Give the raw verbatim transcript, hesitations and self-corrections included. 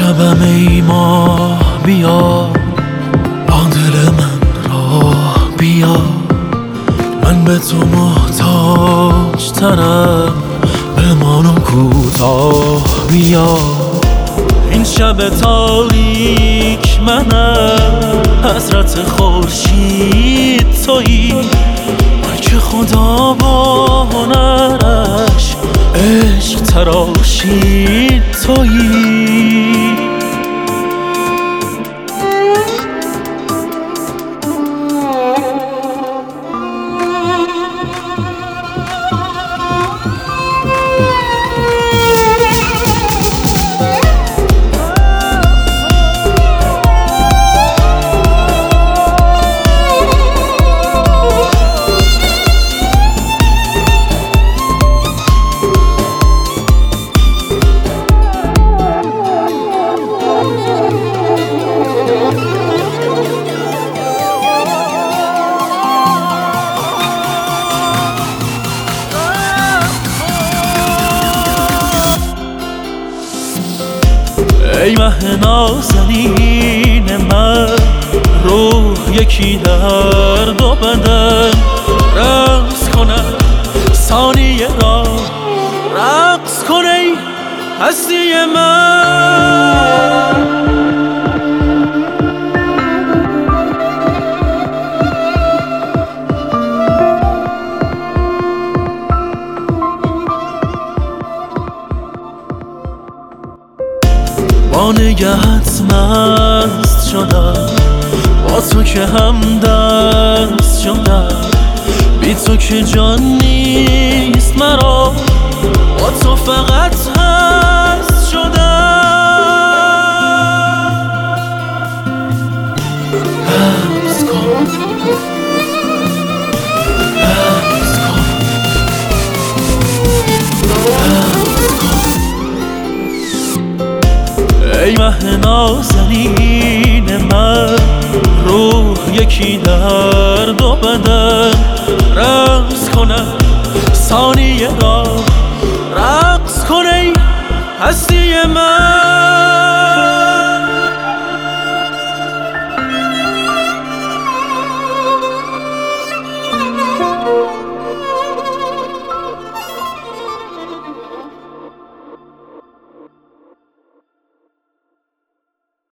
شبم ای ماه بیا، با دل من راه بیا. من به تو محتاج ترم، بمان و کوتاه بیا. این شب تاریک منم، حسرت خورشید تویی. که خدا با هنرش عشق تراشید تویی. ای مه نازنین من، روح یکی در دو بدن. رقص کنم ثانیه را، رقص کن ای هستی من. با نگهت مست شدم، با تو که هم دست شدم. بی تو که جان نیست مرا، با تو فقط هست شدم. حبس کن، حبس کن، حبس کن. ای مه نازنین من، روح یکی در دو بدن. رقص کنم ثانیه را، رقص کن ای هستی من.